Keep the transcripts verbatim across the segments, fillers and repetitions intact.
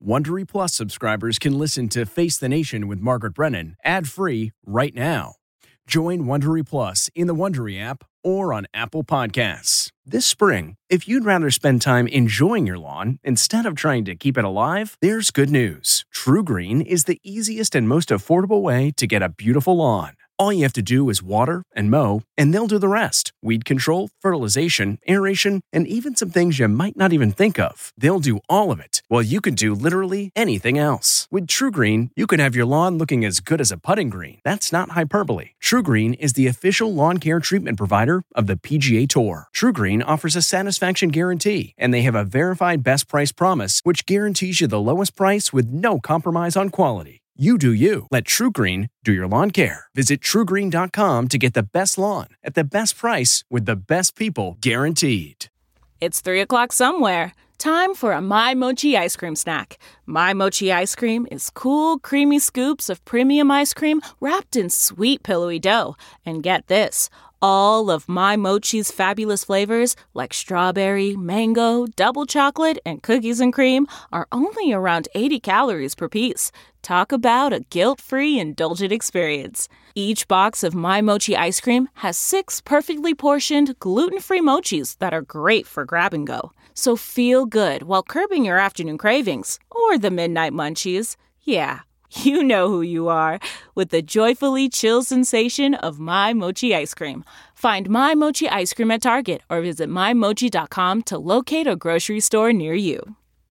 Wondery Plus subscribers can listen to Face the Nation with Margaret Brennan ad-free right now. Join Wondery Plus in the Wondery app or on Apple Podcasts. This spring, if you'd rather spend time enjoying your lawn instead of trying to keep it alive, there's good news. True Green is the easiest and most affordable way to get a beautiful lawn. All you have to do is water and mow, and they'll do the rest. Weed control, fertilization, aeration, and even some things you might not even think of. They'll do all of it, while you can do literally anything else. With True Green, you can have your lawn looking as good as a putting green. That's not hyperbole. True Green is the official lawn care treatment provider of the P G A Tour. True Green offers a satisfaction guarantee, and they have a verified best price promise, which guarantees you the lowest price with no compromise on quality. You do you. Let True Green do your lawn care. Visit true green dot com to get the best lawn at the best price with the best people guaranteed. It's three o'clock somewhere. Time for a My Mochi ice cream snack. My Mochi ice cream is cool, creamy scoops of premium ice cream wrapped in sweet, pillowy dough. And get this, all of My Mochi's fabulous flavors, like strawberry, mango, double chocolate, and cookies and cream, are only around eighty calories per piece. Talk about a guilt-free, indulgent experience. Each box of My Mochi ice cream has six perfectly portioned, gluten-free mochis that are great for grab and go. So feel good while curbing your afternoon cravings, or the midnight munchies. Yeah, you know who you are, with the joyfully chill sensation of My Mochi ice cream. Find My Mochi ice cream at Target or visit my mochi dot com to locate a grocery store near you.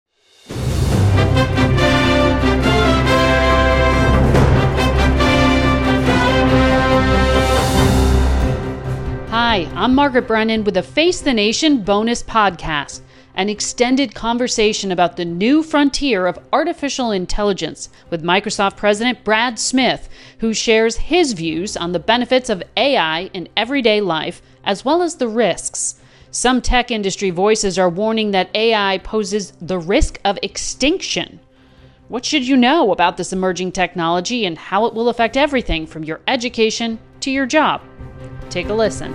Hi, I'm Margaret Brennan with a Face the Nation bonus podcast, an extended conversation about the new frontier of artificial intelligence with Microsoft President Brad Smith, who shares his views on the benefits of A I in everyday life, as well as the risks. Some tech industry voices are warning that A I poses the risk of extinction. What should you know about this emerging technology and how it will affect everything from your education to your job? Take a listen.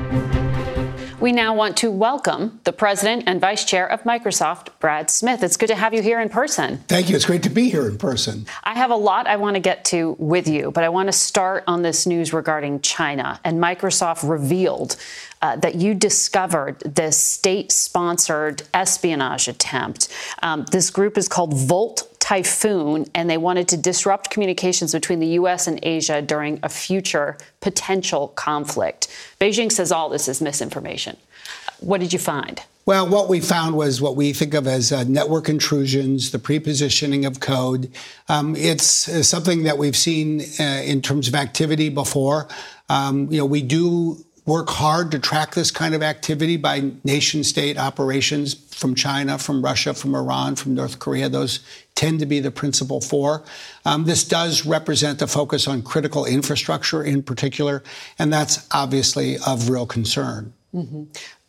We now want to welcome the president and vice chair of Microsoft, Brad Smith. It's good to have you here in person. Thank you. It's great to be here in person. I have a lot I want to get to with you, but I want to start on this news regarding China. And Microsoft revealed uh, that you discovered this state-sponsored espionage attempt. Um, this group is called Volt Typhoon, and they wanted to disrupt communications between the U S and Asia during a future potential conflict. Beijing says all this is misinformation. What did you find? Well, what we found was what we think of as uh, network intrusions, the prepositioning of code. Um, it's uh, something that we've seen uh, in terms of activity before. Um, you know, we do work hard to track this kind of activity by nation-state operations from China, from Russia, from Iran, from North Korea. Those tend to be the principal four. Um, this does represent a focus on critical infrastructure in particular, and that's obviously of real concern. Mm-hmm.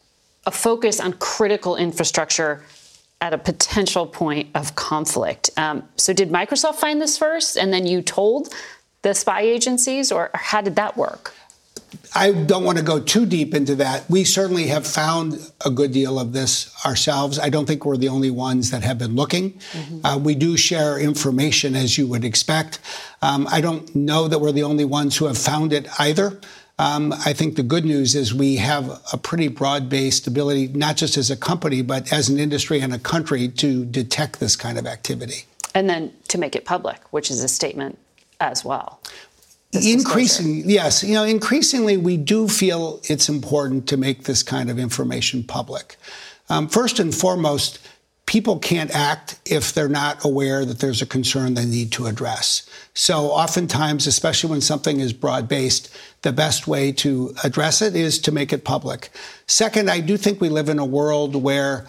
A focus on critical infrastructure at a potential point of conflict. Um, so did Microsoft find this first, and then you told the spy agencies, or how did that work? I don't want to go too deep into that. We certainly have found a good deal of this ourselves. I don't think we're the only ones that have been looking. Mm-hmm. Uh, we do share information, as you would expect. Um, I don't know that we're the only ones who have found it either. Um, I think the good news is we have a pretty broad-based ability, not just as a company, but as an industry and a country, to detect this kind of activity. And then to make it public, which is a statement as well. Increasingly, yes. You know, increasingly, we do feel it's important to make this kind of information public. Um, first and foremost, people can't act if they're not aware that there's a concern they need to address. So oftentimes, especially when something is broad-based, the best way to address it is to make it public. Second, I do think we live in a world where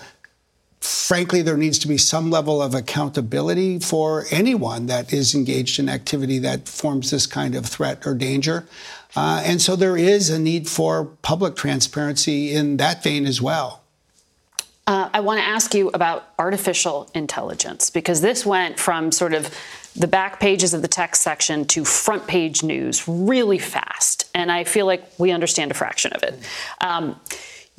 frankly, there needs to be some level of accountability for anyone that is engaged in activity that forms this kind of threat or danger. Uh, and so there is a need for public transparency in that vein as well. Uh, I want to ask you about artificial intelligence, because this went from sort of the back pages of the text section to front page news really fast. And I feel like we understand a fraction of it. Um,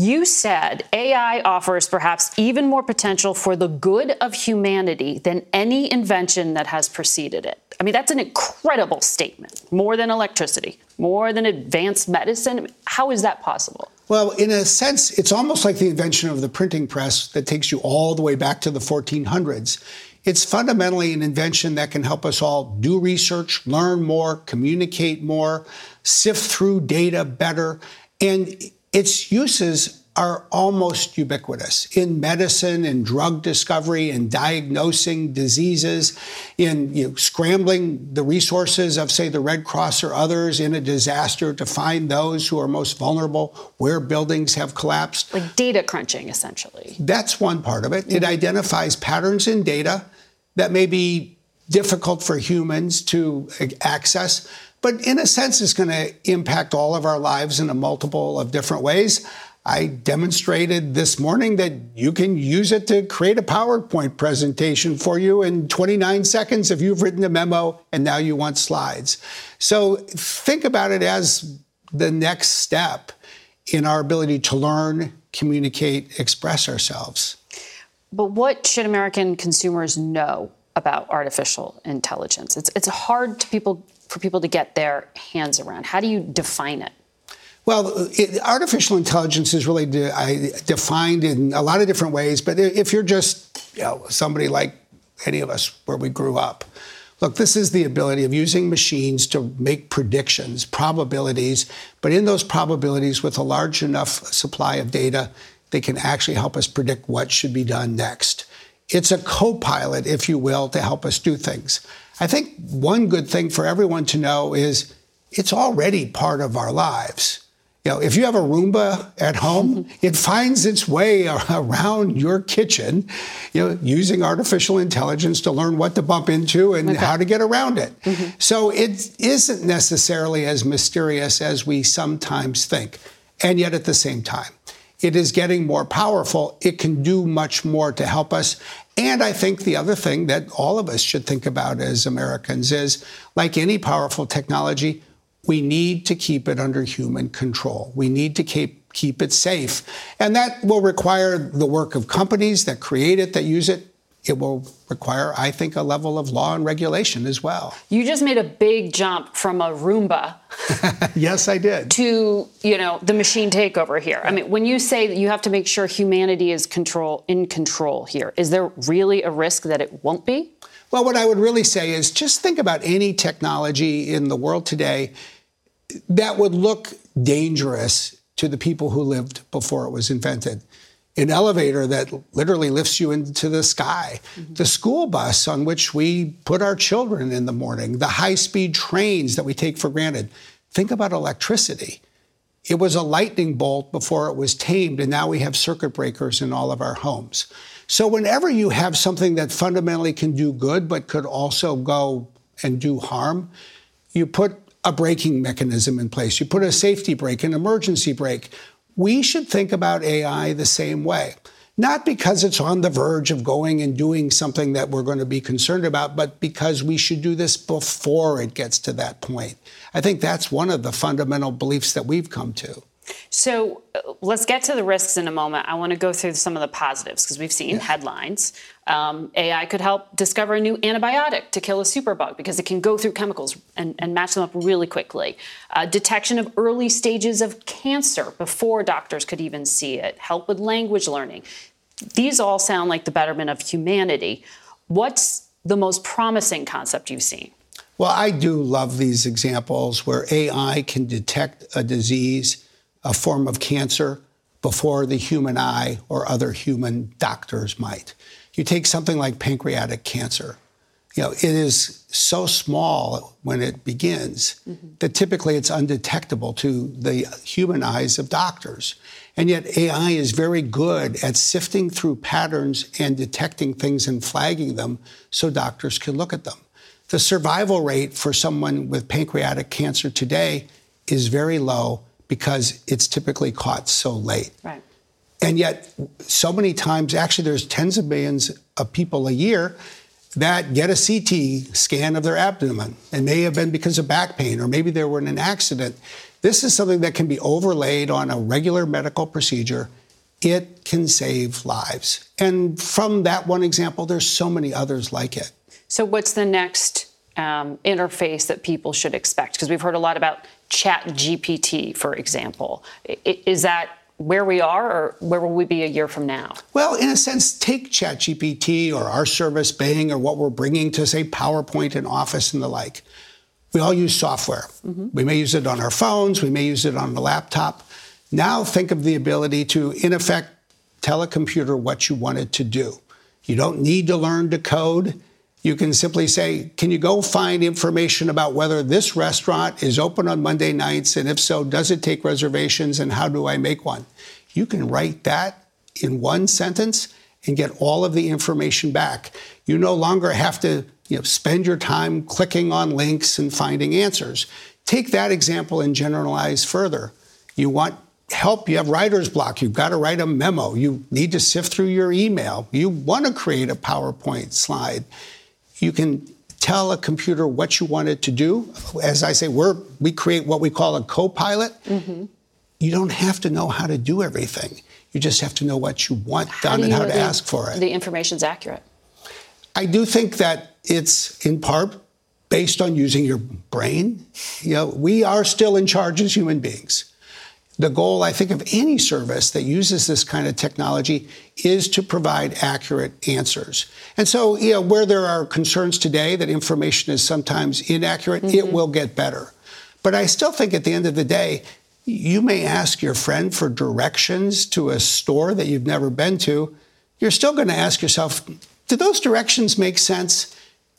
You said A I offers perhaps even more potential for the good of humanity than any invention that has preceded it. I mean, that's an incredible statement. More than electricity, more than advanced medicine. How is that possible? Well, in a sense, it's almost like the invention of the printing press that takes you all the way back to the fourteen hundreds. It's fundamentally an invention that can help us all do research, learn more, communicate more, sift through data better. And its uses are almost ubiquitous in medicine, in drug discovery, in diagnosing diseases, in you know, scrambling the resources of, say, the Red Cross or others in a disaster to find those who are most vulnerable, where buildings have collapsed. Like data crunching, essentially. That's one part of it. Mm-hmm. It identifies patterns in data that may be difficult for humans to access, but in a sense, it's going to impact all of our lives in a multiple of different ways. I demonstrated this morning that you can use it to create a PowerPoint presentation for you in twenty-nine seconds if you've written a memo and now you want slides. So think about it as the next step in our ability to learn, communicate, express ourselves. But what should American consumers know about artificial intelligence? It's it's hard to people for people to get their hands around. How do you define it? Well, it, artificial intelligence is really de- I, defined in a lot of different ways. But if you're just you know, somebody like any of us where we grew up, look, this is the ability of using machines to make predictions, probabilities. But in those probabilities, with a large enough supply of data, they can actually help us predict what should be done next. It's a co-pilot, if you will, to help us do things. I think one good thing for everyone to know is it's already part of our lives. You know, if you have a Roomba at home, it finds its way around your kitchen, you know, using artificial intelligence to learn what to bump into and okay. how to get around it. Mm-hmm. So it isn't necessarily as mysterious as we sometimes think. And yet at the same time, it is getting more powerful. It can do much more to help us. And I think the other thing that all of us should think about as Americans is, like any powerful technology, we need to keep it under human control. We need to keep, keep it safe. And that will require the work of companies that create it, that use it. It will require, I think, a level of law and regulation as well. You just made a big jump from a Roomba. Yes, I did. To, you know, the machine takeover here. I mean, when you say that you have to make sure humanity is control in control here, is there really a risk that it won't be? Well, what I would really say is just think about any technology in the world today that would look dangerous to the people who lived before it was invented. An elevator that literally lifts you into the sky, mm-hmm. the school bus on which we put our children in the morning, the high-speed trains that we take for granted. Think about electricity. It was a lightning bolt before it was tamed, and now we have circuit breakers in all of our homes. So whenever you have something that fundamentally can do good but could also go and do harm, you put a braking mechanism in place. You put a safety brake, an emergency brake. We should think about A I the same way. Not because it's on the verge of going and doing something that we're going to be concerned about, but because we should do this before it gets to that point. I think that's one of the fundamental beliefs that we've come to. So uh, let's get to the risks in a moment. I want to go through some of the positives because we've seen yeah. headlines. Um, A I could help discover a new antibiotic to kill a superbug because it can go through chemicals and, and match them up really quickly. Uh, detection of early stages of cancer before doctors could even see it. Help with language learning. These all sound like the betterment of humanity. What's the most promising concept you've seen? Well, I do love these examples where A I can detect a disease, a form of cancer, before the human eye or other human doctors might. You take something like pancreatic cancer. You know, it is so small when it begins mm-hmm. that typically it's undetectable to the human eyes of doctors. And yet A I is very good at sifting through patterns and detecting things and flagging them so doctors can look at them. The survival rate for someone with pancreatic cancer today is very low because it's typically caught so late. Right. And yet, so many times, actually, there's tens of millions of people a year that get a C T scan of their abdomen. It may have been because of back pain, or maybe they were in an accident. This is something that can be overlaid on a regular medical procedure it can save lives. And from that one example, there's so many others like it. So what's the next um, interface that people should expect? Because we've heard a lot about Chat G P T, for example. I, is that where we are, or where will we be a year from now? Well, in a sense, take Chat G P T or our service, Bing, or what we're bringing to, say, PowerPoint and Office and the like. We all use software. Mm-hmm. We may use it on our phones. We may use it on the laptop. Now think of the ability to, in effect, tell a computer what you want it to do. You don't need to learn to code. You can simply say, can you go find information about whether this restaurant is open on Monday nights, and if so, does it take reservations, and how do I make one? You can write that in one sentence and get all of the information back. You no longer have to you know, spend your time clicking on links and finding answers. Take that example and generalize further. You want help, you have writer's block, you've got to write a memo, you need to sift through your email, you want to create a PowerPoint slide. You can tell a computer what you want it to do. As I say, we're, we create what we call a co-pilot. Mm-hmm. You don't have to know how to do everything. You just have to know what you want done do and you how to the, ask for it. The information's accurate. I do think that it's in part based on using your brain. You know, we are still in charge as human beings. The goal, I think, of any service that uses this kind of technology is to provide accurate answers. And so, you know, where there are concerns today that information is sometimes inaccurate, mm-hmm. it will get better. But I still think at the end of the day, you may ask your friend for directions to a store that you've never been to. You're still going to ask yourself, do those directions make sense?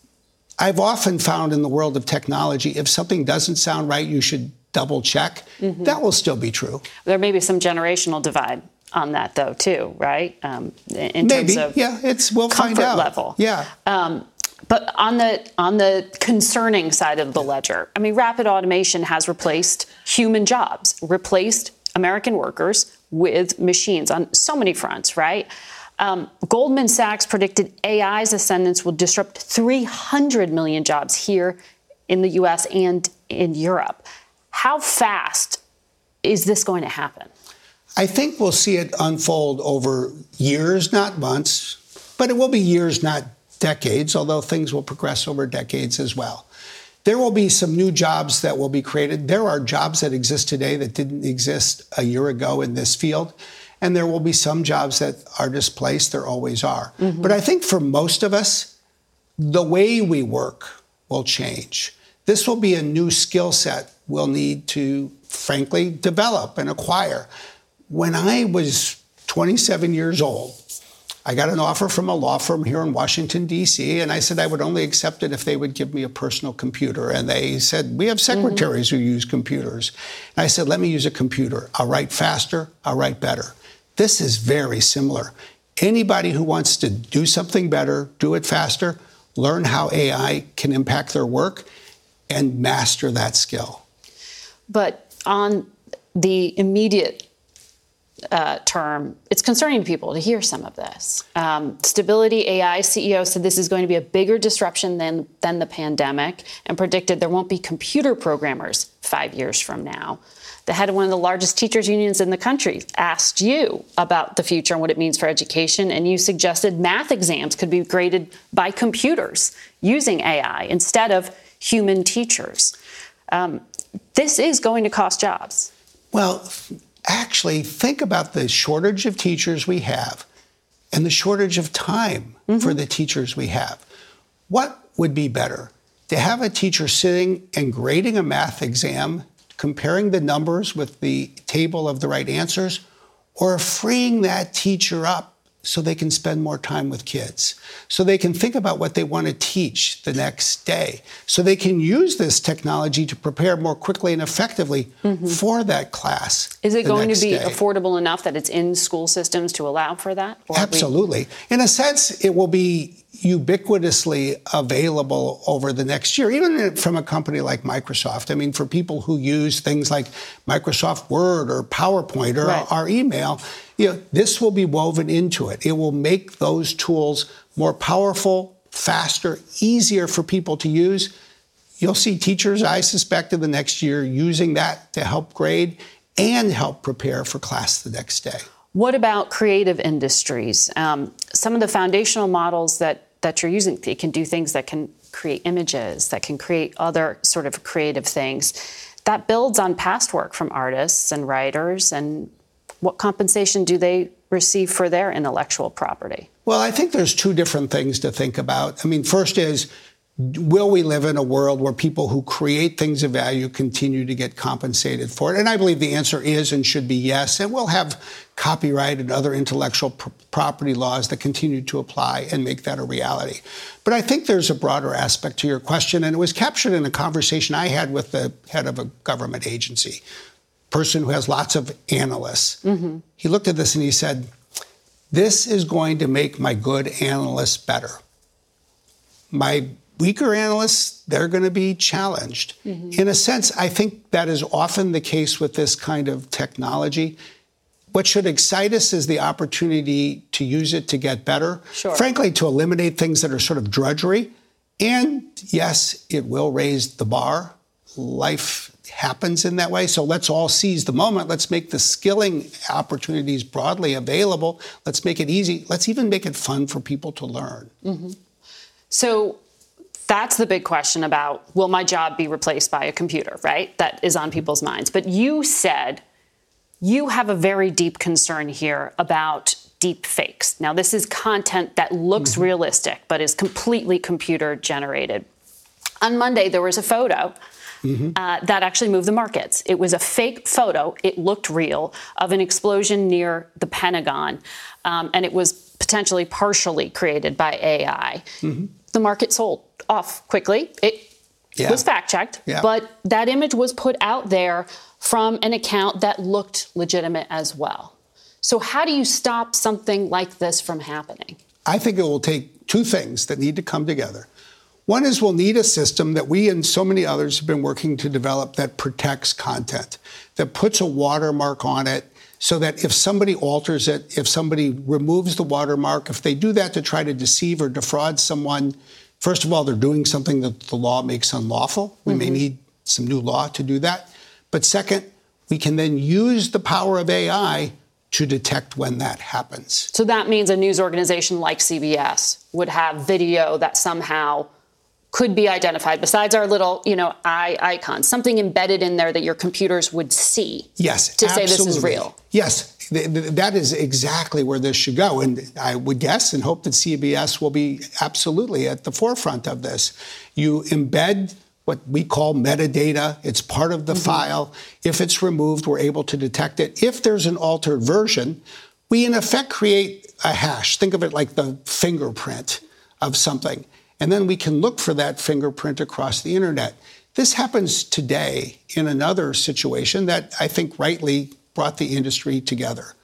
I've often found in the world of technology, if something doesn't sound right, you should double check. Mm-hmm. That will still be true. There may be some generational divide on that, though, too, right? Um, in Maybe, terms of yeah. It's we'll comfort find out. level. Yeah. Um, but on the on the concerning side of the ledger, I mean, rapid automation has replaced human jobs, replaced American workers with machines on so many fronts, right? Um, Goldman Sachs predicted A I's ascendance will disrupt three hundred million jobs here in the U S and in Europe. How fast is this going to happen? I think we'll see it unfold over years, not months, but it will be years, not decades, although things will progress over decades as well. There will be some new jobs that will be created. There are jobs that exist today that didn't exist a year ago in this field, and there will be some jobs that are displaced. There always are. Mm-hmm. But I think for most of us, the way we work will change. This will be a new skill set we'll need to, frankly, develop and acquire. When I was twenty-seven years old, I got an offer from a law firm here in Washington, D C, and I said I would only accept it if they would give me a personal computer. And they said, we have secretaries mm-hmm. who use computers. And I said, let me use a computer. I'll write faster, I'll write better. This is very similar. Anybody who wants to do something better, do it faster, learn how A I can impact their work, and master that skill. But on the immediate uh, term, it's concerning to people to hear some of this. Um, Stability A I C E O said this is going to be a bigger disruption than, than the pandemic, and predicted there won't be computer programmers five years from now. The head of one of the largest teachers unions in the country asked you about the future and what it means for education, and you suggested math exams could be graded by computers using A I instead of human teachers. Um, this is going to cost jobs. Well, actually, think about the shortage of teachers we have and the shortage of time mm-hmm. for the teachers we have. What would be better? To have a teacher sitting and grading a math exam, comparing the numbers with the table of the right answers, or freeing that teacher up so they can spend more time with kids, so they can think about what they want to teach the next day, so they can use this technology to prepare more quickly and effectively mm-hmm. for that class. Is it going to be day. affordable enough that it's in school systems to allow for that? Or Absolutely. We... In a sense, it will be ubiquitously available over the next year, even from a company like Microsoft. I mean, for people who use things like Microsoft Word or PowerPoint or right. our email, you know, this will be woven into it. It will make those tools more powerful, faster, easier for people to use. You'll see teachers, I suspect, in the next year using that to help grade and help prepare for class the next day. What about creative industries? Um, some of the foundational models that, that you're using, they can do things that can create images, that can create other sort of creative things. That builds on past work from artists and writers. And what compensation do they receive for their intellectual property? Well, I think there's two different things to think about. I mean, first is, will we live in a world where people who create things of value continue to get compensated for it? And I believe the answer is and should be yes. And we'll have copyright and other intellectual pr- property laws that continue to apply and make that a reality. But I think there's a broader aspect to your question, and it was captured in a conversation I had with the head of a government agency, person who has lots of analysts. Mm-hmm. He looked at this and he said, this is going to make my good analysts better. My weaker analysts, they're going to be challenged. Mm-hmm. In a sense, I think that is often the case with this kind of technology. What should excite us is the opportunity to use it to get better. Sure. Frankly, to eliminate things that are sort of drudgery. And yes, it will raise the bar. Life happens in that way. So let's all seize the moment. Let's make the skilling opportunities broadly available. Let's make it easy. Let's even make it fun for people to learn. Mm-hmm. So that's the big question about, will my job be replaced by a computer, right? That is on people's minds. But you said you have a very deep concern here about deep fakes. Now, this is content that looks mm-hmm. realistic, but is completely computer generated. On Monday, there was a photo mm-hmm. uh, that actually moved the markets. It was a fake photo. It looked real, of an explosion near the Pentagon. Um, and it was potentially partially created by A I. Mm-hmm. The market sold off quickly. It yeah. was fact-checked, yeah. but that image was put out there from an account that looked legitimate as well. So how do you stop something like this from happening? I think it will take two things that need to come together. One is we'll need a system that we and so many others have been working to develop that protects content, that puts a watermark on it, so that if somebody alters it, if somebody removes the watermark, if they do that to try to deceive or defraud someone, first of all, they're doing something that the law makes unlawful. We mm-hmm. may need some new law to do that. But second, we can then use the power of A I to detect when that happens. So that means a news organization like C B S would have video that somehow could be identified, besides our little, you know, eye icon, something embedded in there that your computers would see. Yes, to absolutely. say this is real. Yes, th- th- that is exactly where this should go. And I would guess and hope that C B S will be absolutely at the forefront of this. You embed what we call metadata. It's part of the mm-hmm. file. If it's removed, we're able to detect it. If there's an altered version, we in effect create a hash. Think of it like the fingerprint of something. And then we can look for that fingerprint across the internet. This happens today in another situation that I think rightly brought the industry together.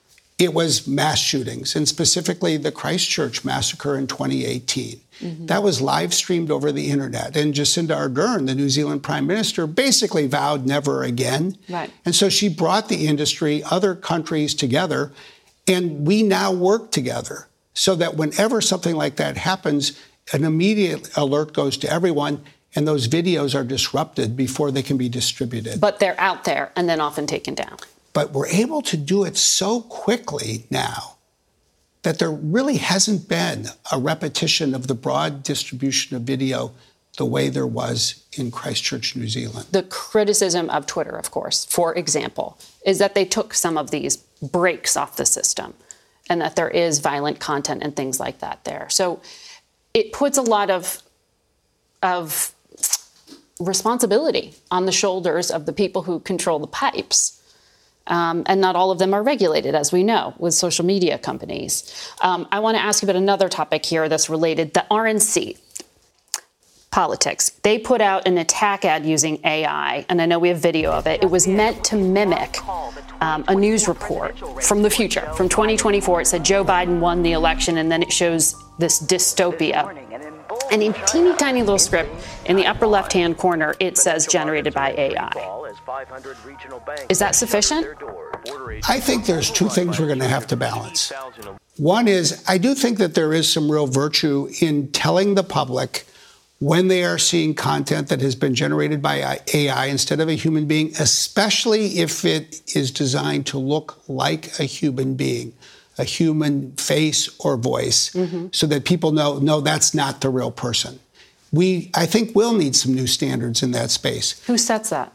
It was mass shootings, and specifically the Christchurch massacre in twenty eighteen. Mm-hmm. That was live streamed over the internet. And Jacinda Ardern, the New Zealand Prime Minister, basically vowed never again. Right. And so she brought the industry, other countries together, and we now work together so that whenever something like that happens, an immediate alert goes to everyone, and those videos are disrupted before they can be distributed. But they're out there and then often taken down. But we're able to do it so quickly now that there really hasn't been a repetition of the broad distribution of video the way there was in Christchurch, New Zealand. The criticism of Twitter, of course, for example, is that they took some of these breaks off the system and that there is violent content and things like that there. So it puts a lot of, of responsibility on the shoulders of the people who control the pipes. Um, and not all of them are regulated, as we know, with social media companies. Um, I want to ask you about another topic here that's related. The R N C, politics. They put out an attack ad using A I, and I know we have video of it. It was meant to mimic um, a news report from the future, from twenty twenty-four. It said Joe Biden won the election, and then it shows this dystopia. And in teeny tiny little script in the upper left-hand corner, it says generated by A I. Is that sufficient? I think there's two things we're going to have to balance. One is, I do think that there is some real virtue in telling the public when they are seeing content that has been generated by A I instead of a human being, especially if it is designed to look like a human being, a human face or voice, mm-hmm. so that people know, no, that's not the real person. We, I think, will need some new standards in that space. Who sets that?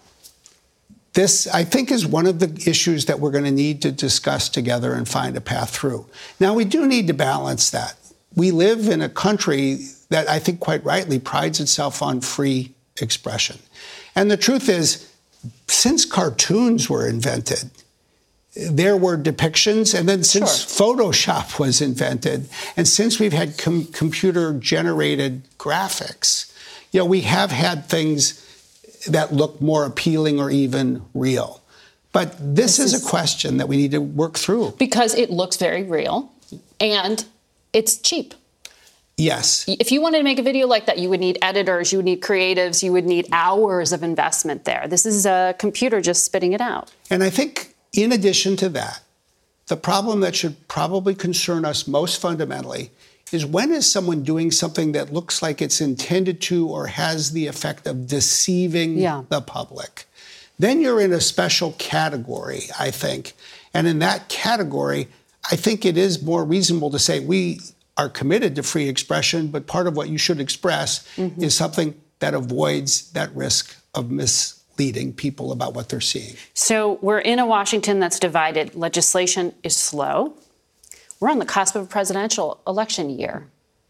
This, I think, is one of the issues that we're going to need to discuss together and find a path through. Now, we do need to balance that. We live in a country that I think quite rightly prides itself on free expression. And the truth is, since cartoons were invented, there were depictions, and then since sure. Photoshop was invented, and since we've had com- computer-generated graphics, you know, we have had things that look more appealing or even real. But this, this is, is a question that we need to work through. Because it looks very real, and it's cheap. Yes. If you wanted to make a video like that, you would need editors, you would need creatives, you would need hours of investment there. This is a computer just spitting it out. And I think in addition to that, the problem that should probably concern us most fundamentally is when is someone doing something that looks like it's intended to or has the effect of deceiving yeah. the public? Then you're in a special category, I think. And in that category, I think it is more reasonable to say we are committed to free expression, but part of what you should express mm-hmm. is something that avoids that risk of misleading people about what they're seeing. So we're in a Washington that's divided. Legislation is slow. We're on the cusp of a presidential election year.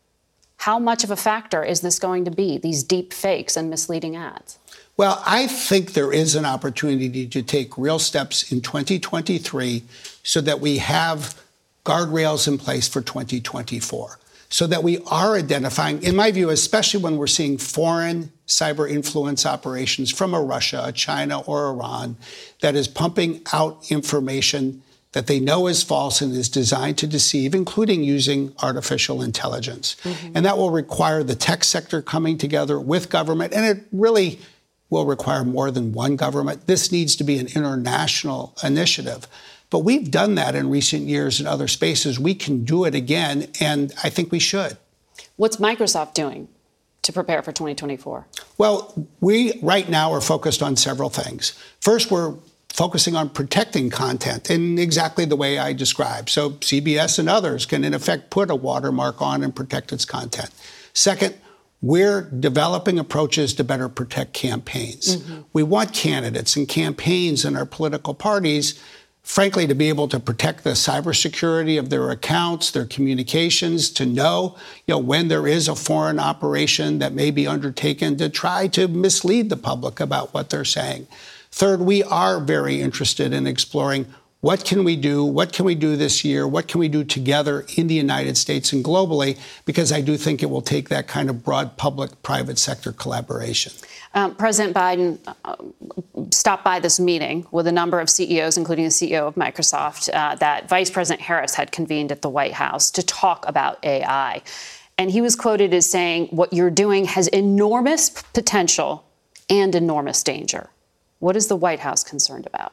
How much of a factor is this going to be, these deep fakes and misleading ads? Well, I think there is an opportunity to take real steps in twenty twenty-three so that we have guardrails in place for twenty twenty-four, so that we are identifying, in my view, especially when we're seeing foreign cyber influence operations from a Russia, a China, or Iran that is pumping out information that they know is false and is designed to deceive, including using artificial intelligence. Mm-hmm. And that will require the tech sector coming together with government, and it really will require more than one government. This needs to be an international initiative. But we've done that in recent years in other spaces. We can do it again, and I think we should. What's Microsoft doing to prepare for twenty twenty-four? Well, we right now are focused on several things. First, we're focusing on protecting content in exactly the way I described. So C B S and others can, in effect, put a watermark on and protect its content. Second, we're developing approaches to better protect campaigns. Mm-hmm. We want candidates and campaigns in our political parties, frankly, to be able to protect the cybersecurity of their accounts, their communications, to know, you know, when there is a foreign operation that may be undertaken to try to mislead the public about what they're saying. Third, we are very interested in exploring what can we do, what can we do this year, what can we do together in the United States and globally, because I do think it will take that kind of broad public-private sector collaboration. Um, President Biden uh, stopped by this meeting with a number of C E Os, including the C E O of Microsoft, uh, that Vice President Harris had convened at the White House to talk about A I. And he was quoted as saying, what you're doing has enormous potential and enormous danger. What is the White House concerned about?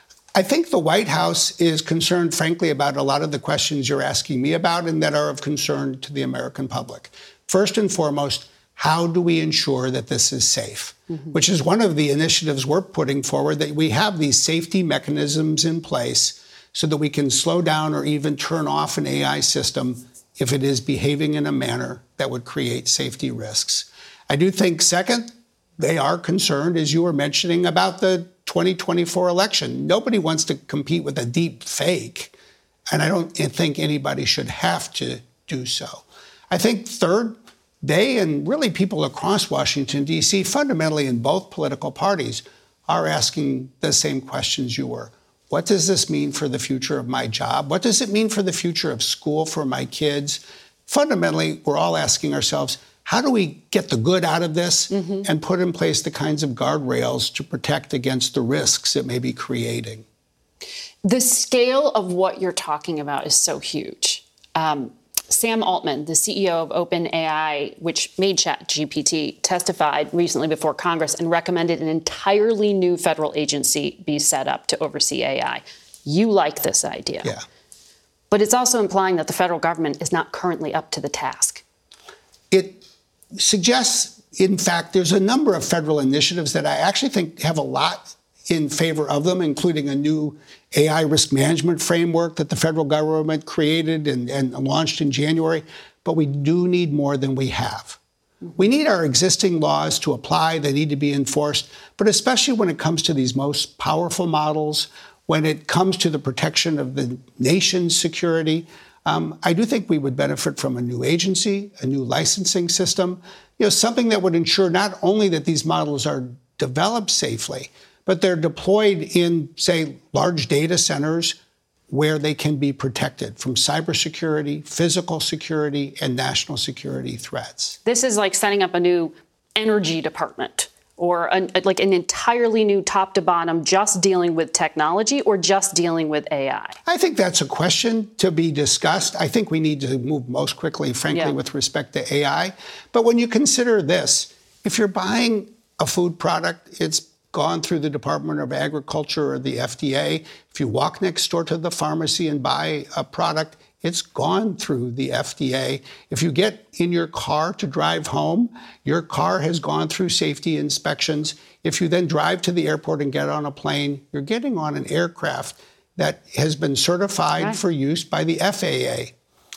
I think the White House is concerned, frankly, about a lot of the questions you're asking me about and that are of concern to the American public. First and foremost, how do we ensure that this is safe? Mm-hmm. Which is one of the initiatives we're putting forward, that we have these safety mechanisms in place so that we can slow down or even turn off an A I system if it is behaving in a manner that would create safety risks. I do think, second, they are concerned, as you were mentioning, about the twenty twenty-four election. Nobody wants to compete with a deep fake, and I don't think anybody should have to do so. I think, third, they and really people across Washington, D C, fundamentally in both political parties, are asking the same questions you were. What does this mean for the future of my job? What does it mean for the future of school for my kids? Fundamentally, we're all asking ourselves, how do we get the good out of this mm-hmm. and put in place the kinds of guardrails to protect against the risks it may be creating? The scale of what you're talking about is so huge. Um, Sam Altman, the C E O of OpenAI, which made ChatGPT, testified recently before Congress and recommended an entirely new federal agency be set up to oversee A I. You like this idea. Yeah. But it's also implying that the federal government is not currently up to the task. It suggests in fact, there's a number of federal initiatives that I actually think have a lot in favor of them, including a new A I risk management framework that the federal government created and, and launched in January. But we do need more than we have. We need our existing laws to apply. They need to be enforced. But especially when it comes to these most powerful models, when it comes to the protection of the nation's security, um, I do think we would benefit from a new agency, a new licensing system, you know, something that would ensure not only that these models are developed safely, but they're deployed in, say, large data centers where they can be protected from cybersecurity, physical security, and national security threats. This is like setting up a new energy department or an, like an entirely new top to bottom, just dealing with technology or just dealing with A I? I think that's a question to be discussed. I think we need to move most quickly, frankly, yeah. with respect to A I. But when you consider this, if you're buying a food product, it's gone through the Department of Agriculture or the F D A. If you walk next door to the pharmacy and buy a product, it's gone through the F D A. If you get in your car to drive home, your car has gone through safety inspections. If you then drive to the airport and get on a plane, you're getting on an aircraft that has been certified right. for use by the F A A.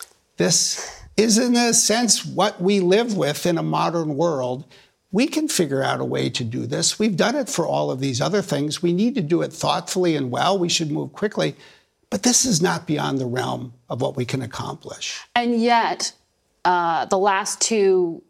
This is, in a sense, what we live with in a modern world. We can figure out a way to do this. We've done it for all of these other things. We need to do it thoughtfully and well. We should move quickly. But this is not beyond the realm of what we can accomplish. And yet, uh, the last two,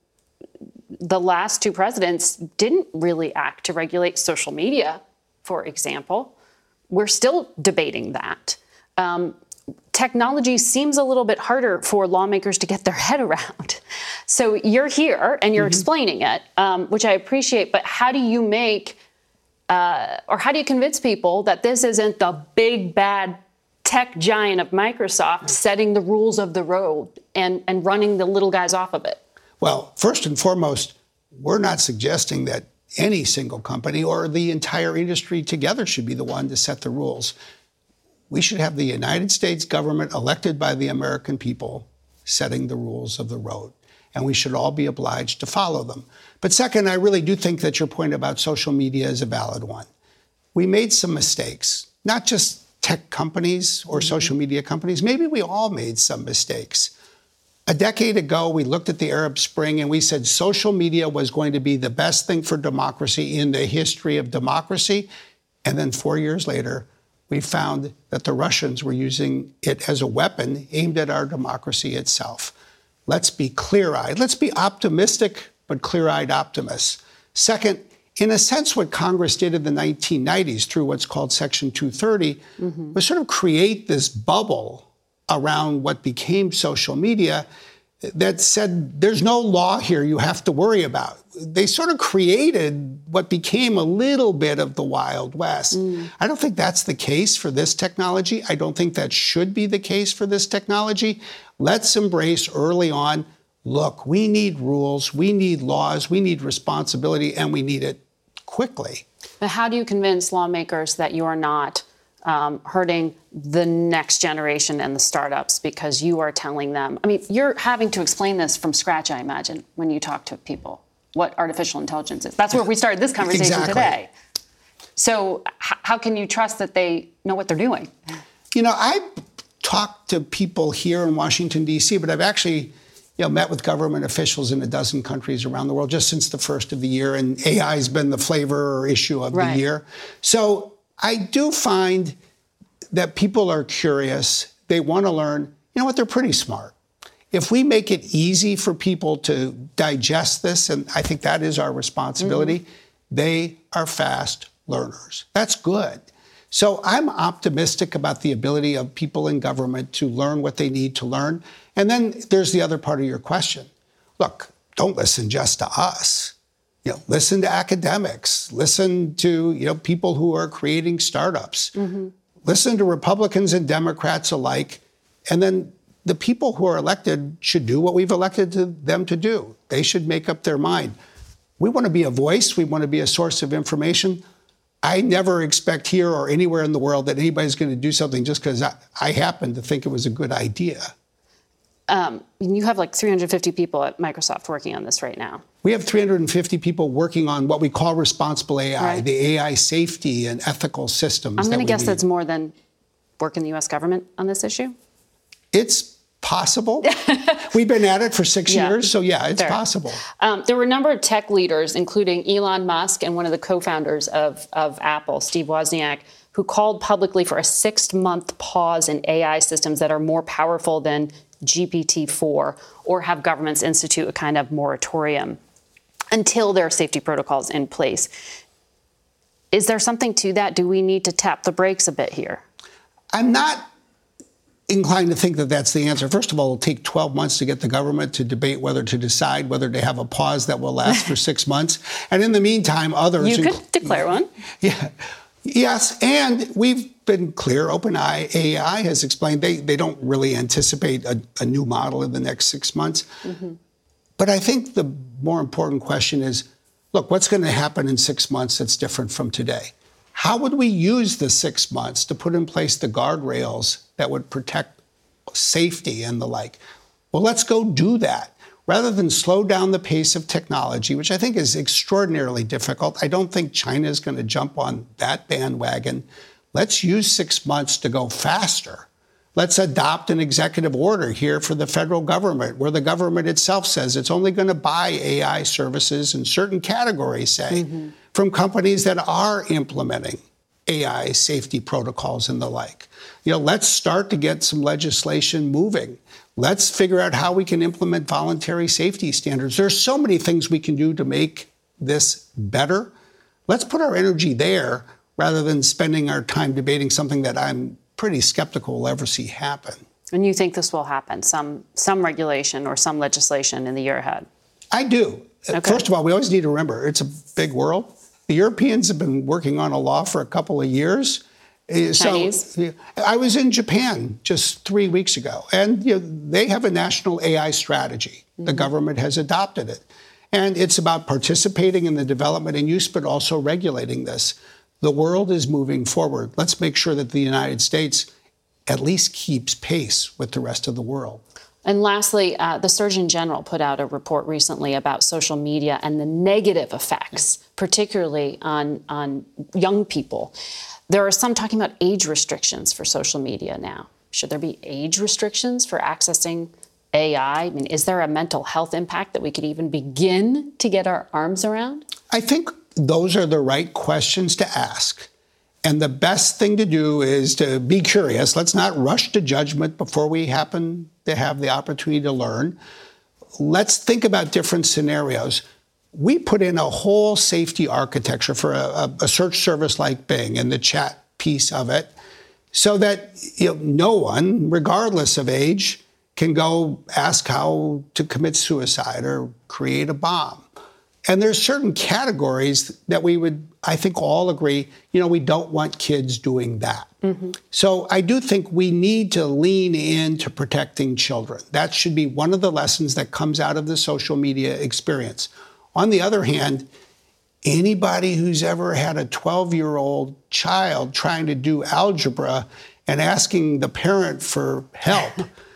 the last two presidents didn't really act to regulate social media, for example. We're still debating that. Um, technology seems a little bit harder for lawmakers to get their head around. So you're here and you're mm-hmm. explaining it, um, which I appreciate. But how do you make, uh, or how do you convince people that this isn't the big bad tech giant of Microsoft setting the rules of the road and, and running the little guys off of it? Well, first and foremost, we're not suggesting that any single company or the entire industry together should be the one to set the rules. We should have the United States government elected by the American people setting the rules of the road. And we should all be obliged to follow them. But second, I really do think that your point about social media is a valid one. We made some mistakes, not just tech companies or mm-hmm. social media companies. Maybe we all made some mistakes. A decade ago, we looked at the Arab Spring and we said social media was going to be the best thing for democracy in the history of democracy. And then four years later, we found that the Russians were using it as a weapon aimed at our democracy itself. Let's be clear-eyed. Let's be optimistic, but clear-eyed optimists. Second, in a sense, what Congress did in the nineteen nineties through what's called Section two thirty mm-hmm. was sort of create this bubble around what became social media that said there's no law here you have to worry about. They sort of created what became a little bit of the Wild West. Mm. I don't think that's the case for this technology. I don't think that should be the case for this technology. Let's embrace early on, look, we need rules, we need laws, we need responsibility, and we need it quickly. But how do you convince lawmakers that you're not um, hurting the next generation and the startups because you are telling them? I mean, you're having to explain this from scratch, I imagine, when you talk to people, what artificial intelligence is. That's where we started this conversation exactly. today. So h- how can you trust that they know what they're doing? You know, I've talked to people here in Washington, D C, but I've actually you know, met with government officials in a dozen countries around the world just since the first of the year, and A I has been the flavor or issue of right. the year. So I do find that people are curious. They want to learn. You know what? They're pretty smart. If we make it easy for people to digest this, and I think that is our responsibility, mm-hmm. they are fast learners. That's good. So I'm optimistic about the ability of people in government to learn what they need to learn. And then there's the other part of your question. Look, don't listen just to us. You know, listen to academics. Listen to you know people who are creating startups. Mm-hmm. Listen to Republicans and Democrats alike. And then the people who are elected should do what we've elected to them to do. They should make up their mind. We want to be a voice. We want to be a source of information. I never expect here or anywhere in the world that anybody's going to do something just because I, I happen to think it was a good idea. Um, you have like three hundred fifty people at Microsoft working on this right now. We have three hundred fifty people working on what we call responsible A I, right. the A I safety and ethical systems. I'm going to guess need. that's more than work in the U S government on this issue. It's possible. We've been at it for six yeah. years, so yeah, it's Fair. possible. Um, there were a number of tech leaders, including Elon Musk and one of the co-founders of, of Apple, Steve Wozniak, who called publicly for a six-month pause in A I systems that are more powerful than G P T four, or have governments institute a kind of moratorium until there are safety protocols in place. Is there something to that? Do we need to tap the brakes a bit here? I'm not inclined to think that that's the answer. First of all, it'll take twelve months to get the government to debate whether to decide whether to have a pause that will last for six months. And in the meantime, others... You could inc- declare one. Yeah. Yes, and we've been clear. OpenAI A I has explained they, they don't really anticipate a, a new model in the next six months. Mm-hmm. But I think the more important question is, look, what's going to happen in six months that's different from today? How would we use the six months to put in place the guardrails that would protect safety and the like? Well, let's go do that. Rather than slow down the pace of technology, which I think is extraordinarily difficult, I don't think China is going to jump on that bandwagon. Let's use six months to go faster. Let's adopt an executive order here for the federal government, where the government itself says it's only going to buy A I services in certain categories, say, mm-hmm. from companies that are implementing A I safety protocols and the like. You know, let's start to get some legislation moving. Let's figure out how we can implement voluntary safety standards. There's so many things we can do to make this better. Let's put our energy there rather than spending our time debating something that I'm pretty skeptical we'll ever see happen. And you think this will happen, some some regulation or some legislation in the year ahead? I do. Okay. First of all, we always need to remember, it's a big world. The Europeans have been working on a law for a couple of years. Chinese? So I was in Japan just three weeks ago, and you know, they have a national A I strategy. Mm-hmm. The government has adopted it. And it's about participating in the development and use, but also regulating this. The world is moving forward. Let's make sure that the United States at least keeps pace with the rest of the world. And lastly, uh, the Surgeon General put out a report recently about social media and the negative effects, particularly on, on young people. There are some talking about age restrictions for social media now. Should there be age restrictions for accessing A I? I mean, is there a mental health impact that we could even begin to get our arms around? I think those are the right questions to ask. And the best thing to do is to be curious. Let's not rush to judgment before we happen to have the opportunity to learn. Let's think about different scenarios. We put in a whole safety architecture for a, a search service like Bing and the chat piece of it, so that you know, no one, regardless of age, can go ask how to commit suicide or create a bomb. And there's certain categories that we would, I think, all agree, you know, we don't want kids doing that. Mm-hmm. So I do think we need to lean into protecting children. That should be one of the lessons that comes out of the social media experience. On the other hand, anybody who's ever had a twelve-year-old child trying to do algebra and asking the parent for help,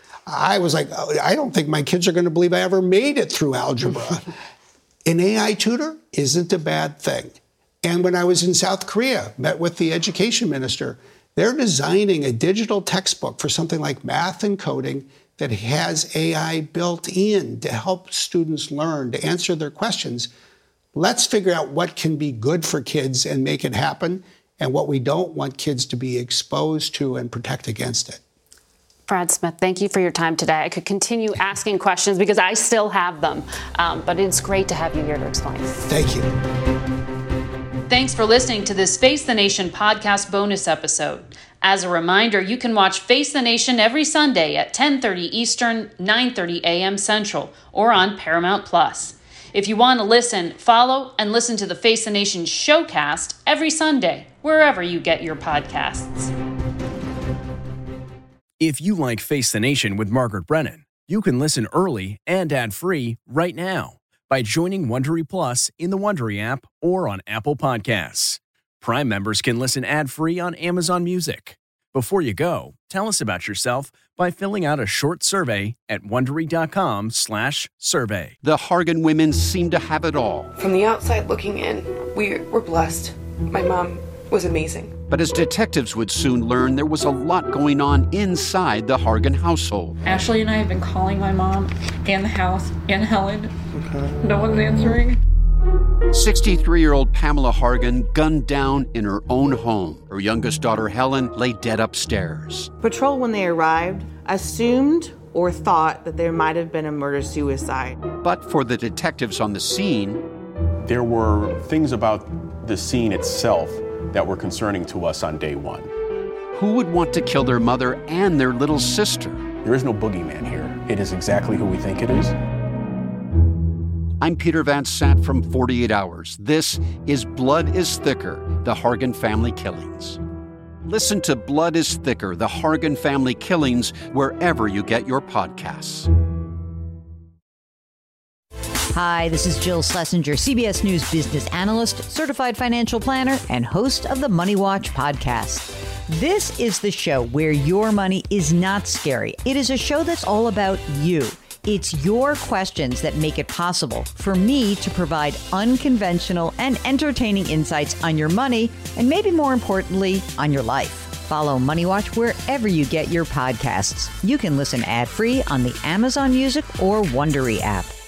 I was like, I don't think my kids are going to believe I ever made it through algebra. An A I tutor isn't a bad thing. And when I was in South Korea, met with the education minister, they're designing a digital textbook for something like math and coding that has A I built in to help students learn, to answer their questions. Let's figure out what can be good for kids and make it happen, and what we don't want kids to be exposed to and protect against it. Brad Smith, thank you for your time today. I could continue asking questions because I still have them, um, but it's great to have you here to explain. Thank you. Thanks for listening to this Face the Nation podcast bonus episode. As a reminder, you can watch Face the Nation every Sunday at ten thirty Eastern, nine thirty a.m. Central, or on Paramount Plus. If you want to listen, follow, and listen to the Face the Nation showcast every Sunday, wherever you get your podcasts. If you like Face the Nation with Margaret Brennan, you can listen early and ad-free right now by joining Wondery Plus in the Wondery app or on Apple Podcasts. Prime members can listen ad-free on Amazon Music. Before you go, tell us about yourself by filling out a short survey at Wondery.com slash survey. The Hargan women seem to have it all. From the outside looking in, we were blessed. My mom was amazing. But as detectives would soon learn, there was a lot going on inside the Hargan household. Ashley and I have been calling my mom and the house and Helen. Okay. No one's answering. sixty-three-year-old Pamela Hargan gunned down in her own home. Her youngest daughter, Helen, lay dead upstairs. Patrol, when they arrived, assumed or thought that there might have been a murder-suicide. But for the detectives on the scene, there were things about the scene itself that were concerning to us on day one. Who would want to kill their mother and their little sister? There is no boogeyman here. It is exactly who we think it is. I'm Peter Van Sant from forty-eight hours. This is Blood is Thicker, the Hargan family killings. Listen to Blood is Thicker, the Hargan family killings, wherever you get your podcasts. Hi, this is Jill Schlesinger, C B S News business analyst, certified financial planner, and host of the Money Watch podcast. This is the show where your money is not scary. It is a show that's all about you. It's your questions that make it possible for me to provide unconventional and entertaining insights on your money, and maybe more importantly, on your life. Follow Money Watch wherever you get your podcasts. You can listen ad-free on the Amazon Music or Wondery app.